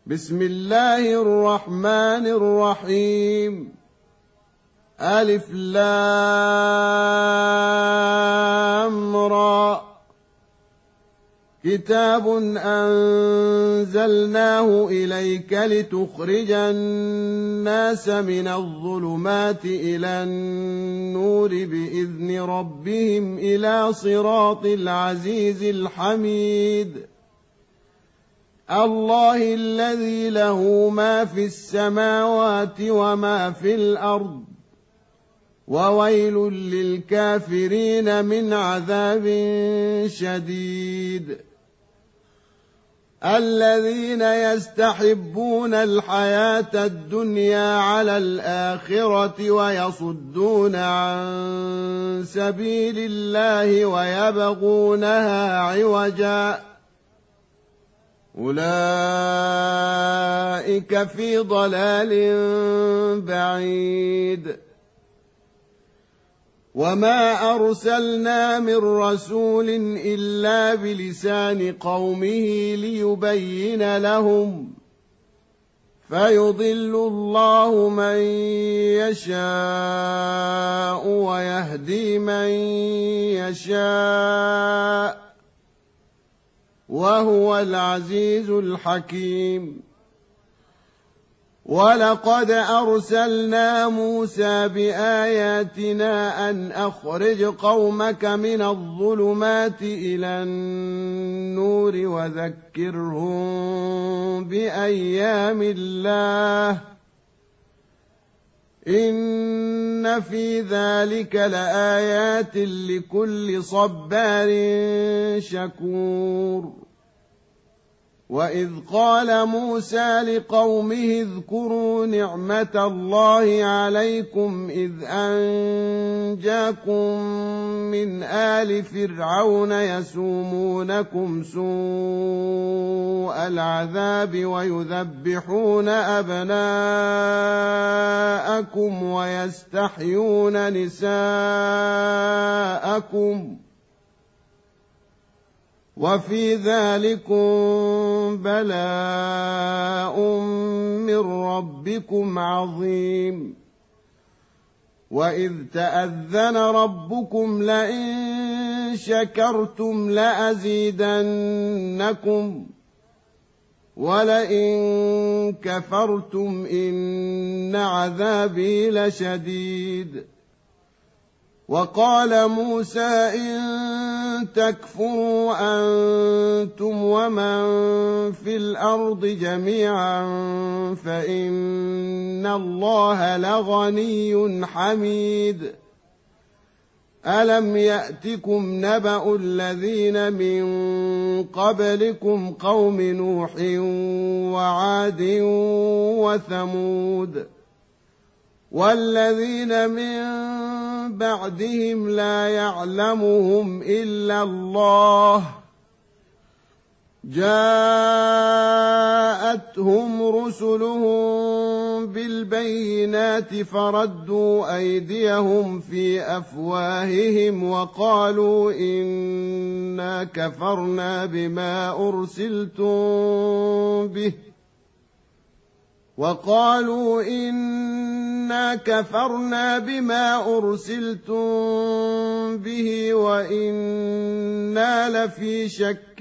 بسم الله الرحمن الرحيم. ألف لام را. كتاب أنزلناه إليك لتخرج الناس من الظلمات إلى النور بإذن ربهم إلى صراط العزيز الحميد. الله الذي له ما في السماوات وما في الأرض، وويل للكافرين من عذاب شديد. الذين يستحبون الحياة الدنيا على الآخرة ويصدون عن سبيل الله ويبغونها عوجا، أولئك في ضلال بعيد. وما أرسلنا من رسول إلا بلسان قومه ليبين لهم، فيضل الله من يشاء ويهدي من يشاء، وهو العزيز الحكيم. ولقد أرسلنا موسى بآياتنا أن أخرج قومك من الظلمات إلى النور وذكرهم بأيام الله، إن في ذلك لآيات لكل صبار شكور. وإذ قال موسى لقومه اذكروا نعمة الله عليكم إذ أنجاكم من آل فرعون يسومونكم سوء العذاب ويذبحون أبناءكم ويستحيون نساءكم، وفي ذلكم بلاء من ربكم عظيم. وإذ تأذن ربكم لئن شكرتم لأزيدنكم ولئن كفرتم إن عذابي لشديد. وقال موسى إن تكفروا أنتم ومن في الأرض جميعا فإن الله لغني حميد. ألم يأتكم نبأ الذين من قبلكم قوم نوح وعاد وثمود والذين من بعدهم لا يعلمهم إلا الله، جاءتهم رسلهم بالبينات فردوا أيديهم في أفواههم وقالوا إنا كفرنا بما أرسلتم به وإنا لفي شك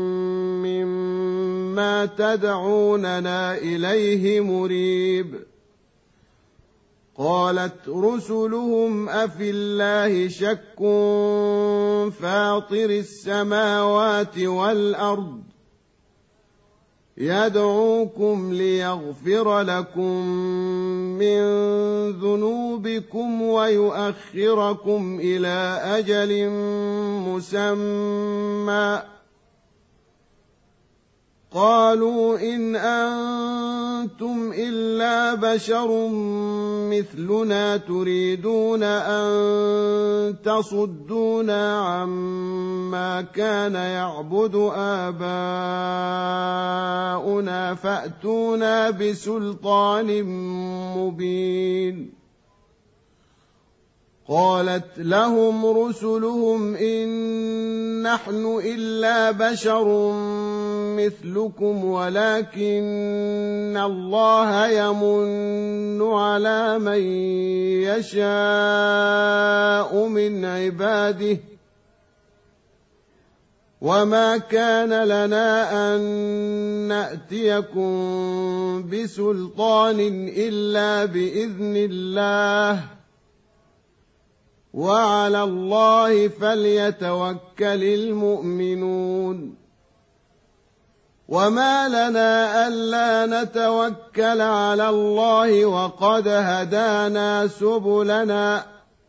مما تدعوننا إليه مريب. قالت رسلهم أفي الله شك فاطر السماوات والأرض يدعوكم ليغفر لكم من ذنوبكم ويؤخركم إلى أجل مسمى، قالوا إن أنتم إلا بشر مثلنا تريدون أن تصدونا عما كان يعبد آباؤنا فأتونا بسلطان مبين. قالت لهم رسلهم إن نحن إلا بشر مثلكم ولكن الله يمن على من يشاء من عباده وما كان لنا أن نأتيكم بسلطان إلا بإذن الله وعلى الله فليتوكل المؤمنون وما لنا ألا نتوكل على الله وقد هدانا سبلنا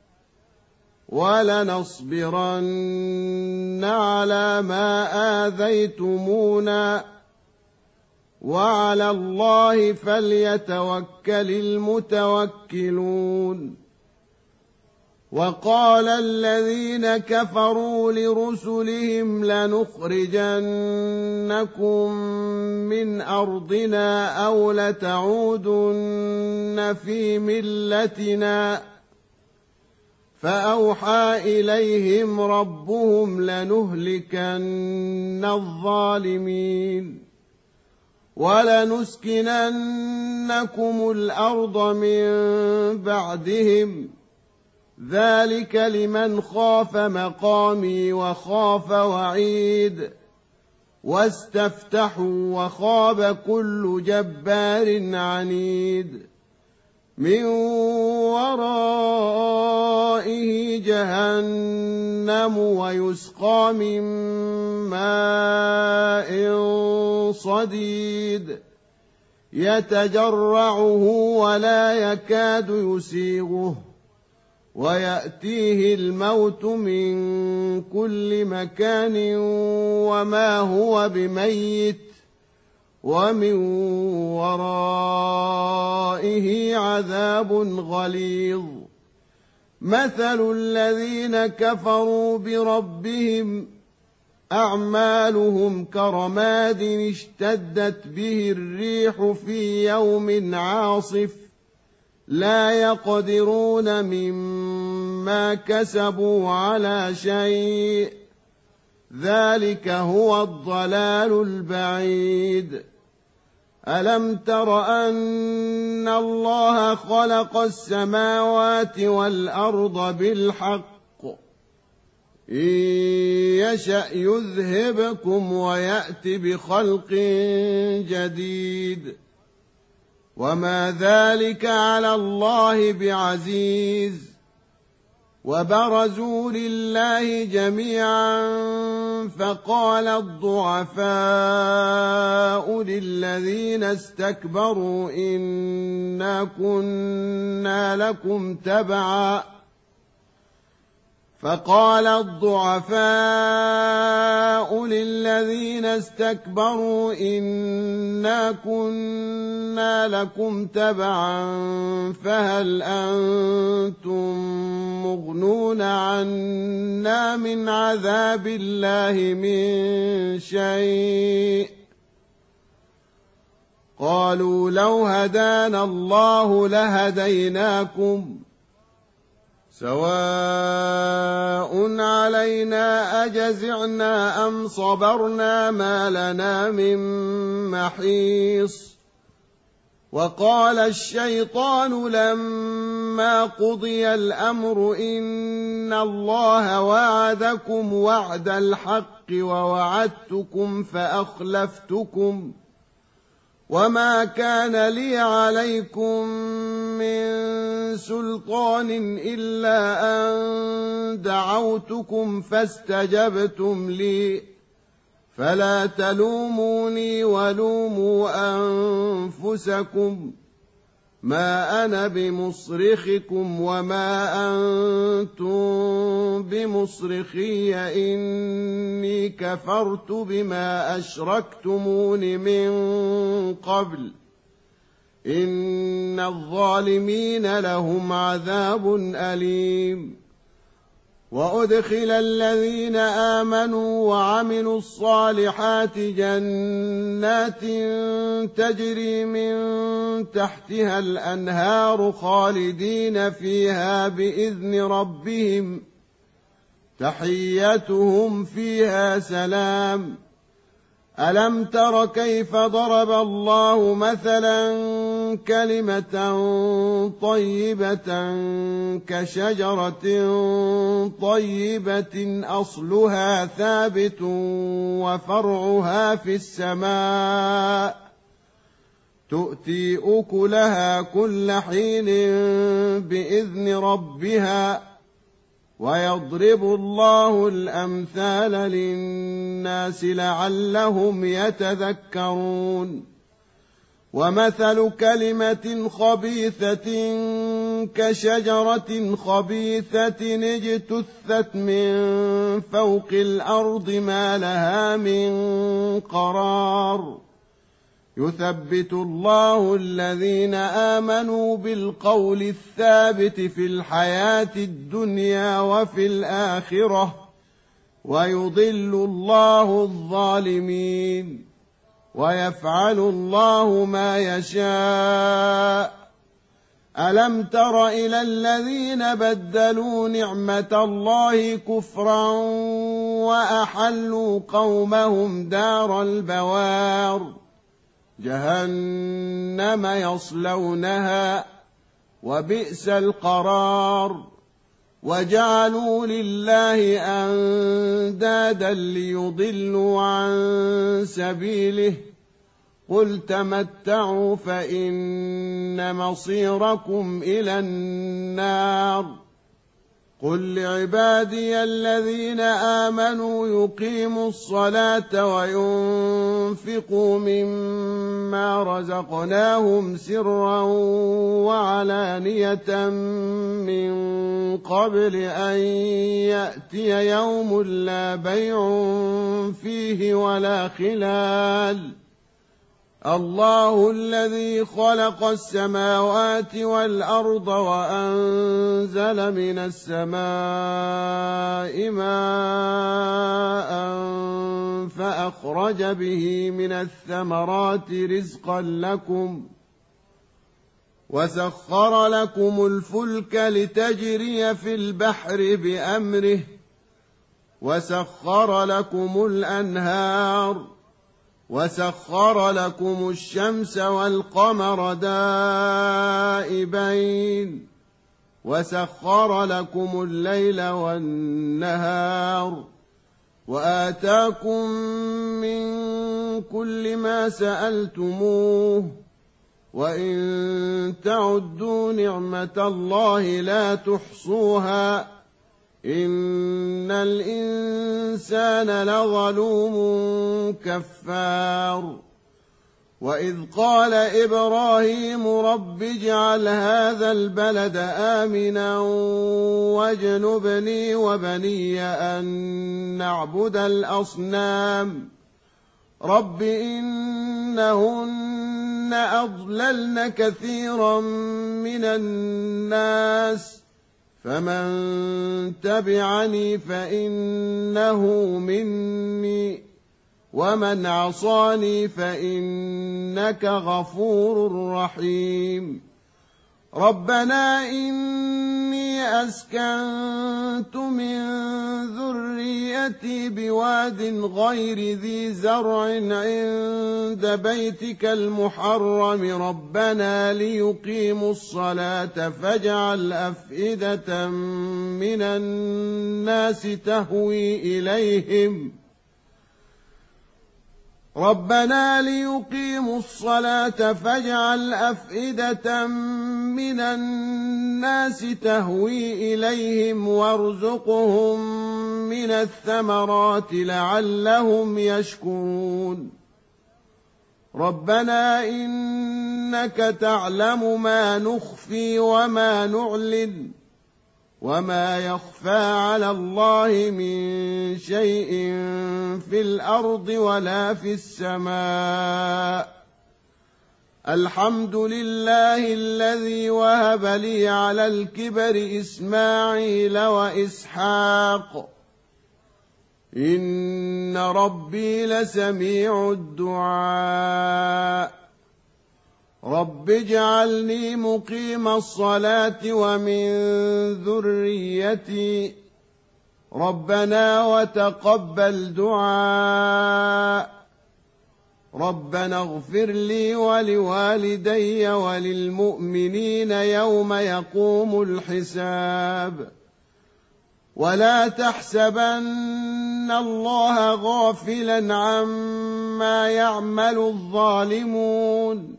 ولنصبرن على ما آذيتمونا وعلى الله فليتوكل المتوكلون وقال الذين كفروا لرسلهم لنخرجنكم من أرضنا أو لتعودن في ملتنا فأوحى إليهم ربهم لنهلكن الظالمين ولنسكننكم الأرض من بعدهم ذلك لمن خاف مقامي وخاف وعيد واستفتحوا وخاب كل جبار عنيد من ورائه جهنم ويسقى من ماء صديد يتجرعه ولا يكاد يسيغه ويأتيه الموت من كل مكان وما هو بميت ومن ورائه عذاب غليظ مثل الذين كفروا بربهم أعمالهم كرماد اشتدت به الريح في يوم عاصف لا يقدرون مما كسبوا على شيء ذلك هو الضلال البعيد ألم تر أن الله خلق السماوات والأرض بالحق إن يشأ يذهبكم ويأت بخلق جديد وما ذلك على الله بعزيز وبرزوا لله جميعا فقال الضعفاء للذين استكبروا إنا كنا لكم تبعا فقال الضعفاء للذين استكبروا إنا كنا لكم تبعا فهل أنتم مغنون عنا من عذاب الله من شيء قالوا لو هدانا الله لهديناكم سواء علينا أجزعنا أم صبرنا ما لنا من محيص وقال الشيطان لما قضي الأمر إن الله وعدكم وعد الحق ووعدتكم فأخلفتكم وما كان لي عليكم من سلطان إلا أن دعوتكم فاستجبتم لي فلا تلوموني ولوموا أنفسكم ما أنا بمصرخكم وما أنتم بمصرخي إني كفرت بما أشركتمون من قبل إن الظالمين لهم عذاب أليم وأدخل الذين آمنوا وعملوا الصالحات جنات تجري من تحتها الأنهار خالدين فيها بإذن ربهم تحيتهم فيها سلام ألم تر كيف ضرب الله مثلا كلمة طيبة كشجرة طيبة أصلها ثابت وفرعها في السماء تؤتي أكلها كل حين بإذن ربها ويضرب الله الأمثال للناس لعلهم يتذكرون ومثل كلمة خبيثة كشجرة خبيثة اجتثت من فوق الأرض ما لها من قرار يثبت الله الذين آمنوا بالقول الثابت في الحياة الدنيا وفي الآخرة ويضل الله الظالمين ويفعل الله ما يشاء ألم تر إلى الذين بدلوا نعمة الله كفرا وأحلوا قومهم دار البوار جهنم يصلونها وبئس القرار وجعلوا لله أندادا ليضلوا عن سبيله قل تمتعوا فإن مصيركم إلى النار قل لعبادي الذين آمنوا يقيموا الصلاة وينفقوا مما رزقناهم سرا وعلانية من قبل أن يأتي يوم لا بيع فيه ولا خلال الله الذي خلق السماوات والأرض وأنزل من السماء ماء فأخرج به من الثمرات رزقا لكم وسخر لكم الفلك لتجري في البحر بأمره وسخر لكم الأنهار وسخر لكم الشمس والقمر دائبين وسخر لكم الليل والنهار وآتاكم من كل ما سألتموه وإن تعدوا نعمة الله لا تحصوها إن الإنسان لظلوم كفار وإذ قال إبراهيم رب اجعل هذا البلد آمنا واجنبني وبني أن نعبد الأصنام رب إنهن أضللن كثيرا من الناس فمن تبعني فإنه مني ومن عصاني فإنك غفور رحيم ربنا إني أسكنت من ذريتي بواد غير ذي زرع عند بيتك المحرم ربنا ليقيموا الصلاة فاجعل أفئدة من الناس تهوي إليهم ربنا ليقيموا الصلاة فاجعل أفئدة من الناس تهوي إليهم وارزقهم من الثمرات لعلهم يشكرون ربنا إنك تعلم ما نخفي وما نعلن وما يخفى على الله من شيء في الأرض ولا في السماء الحمد لله الذي وهب لي على الكبر إسماعيل وإسحاق إن ربي لسميع الدعاء رب اجعلني مقيم الصلاة ومن ذريتي ربنا وتقبل دعاء ربنا اغفر لي ولوالدي وللمؤمنين يوم يقوم الحساب ولا تحسبن الله غافلا عما يعمل الظالمون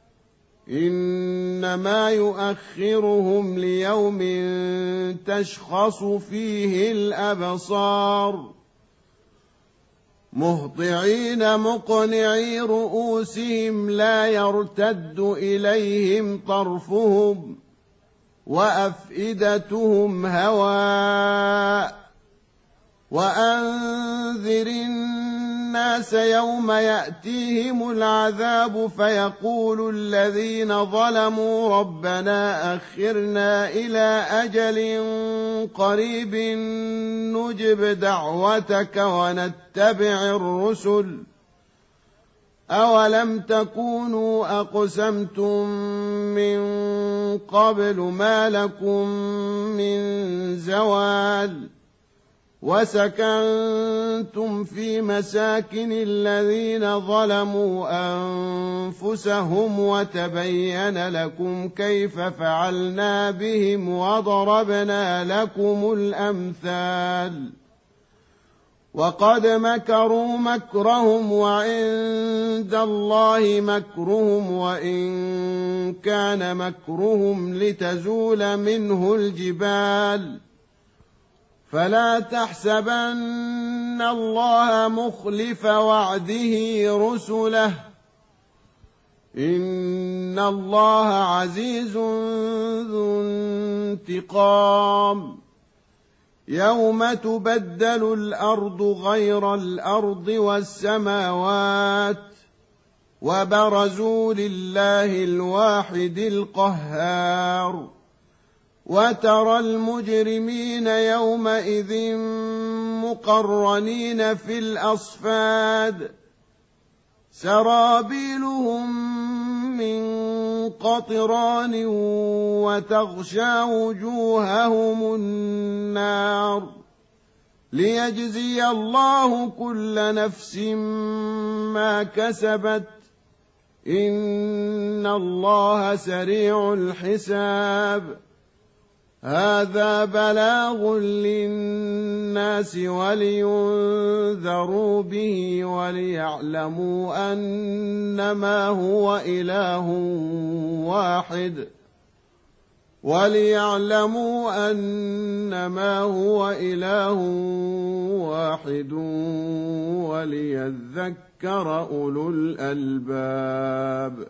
إنما يؤخرهم ليوم تشخص فيه الأبصار مهطعين مقنعي رؤوسهم لا يرتد إليهم طرفهم وأفئدتهم هواء وأنذر الناس يوم يأتيهم العذاب فيقول الذين ظلموا ربنا أخرنا إلى أجل قريب نجب دعوتك ونتبع الرسل أولم تكونوا أقسمتم من قبل ما لكم من زوال وسكنتم في مساكن الذين ظلموا أنفسهم وتبين لكم كيف فعلنا بهم وضربنا لكم الأمثال وقد مكروا مكرهم وعند الله مكرهم وإن كان مكرهم لتزول منه الجبال فلا تحسبن الله مخلف وعده رسله إن الله عزيز ذو انتقام يوم تبدل الأرض غير الأرض والسماوات وبرزوا لله الواحد القهار وترى المجرمين يومئذ مقرنين في الأصفاد سرابيلهم من قطران وتغشى وجوههم النار ليجزي الله كل نفس ما كسبت إن الله سريع الحساب هذا بلاغ للناس ولينذروا به وليعلموا أنما هو إله واحد وليذكر أولو الألباب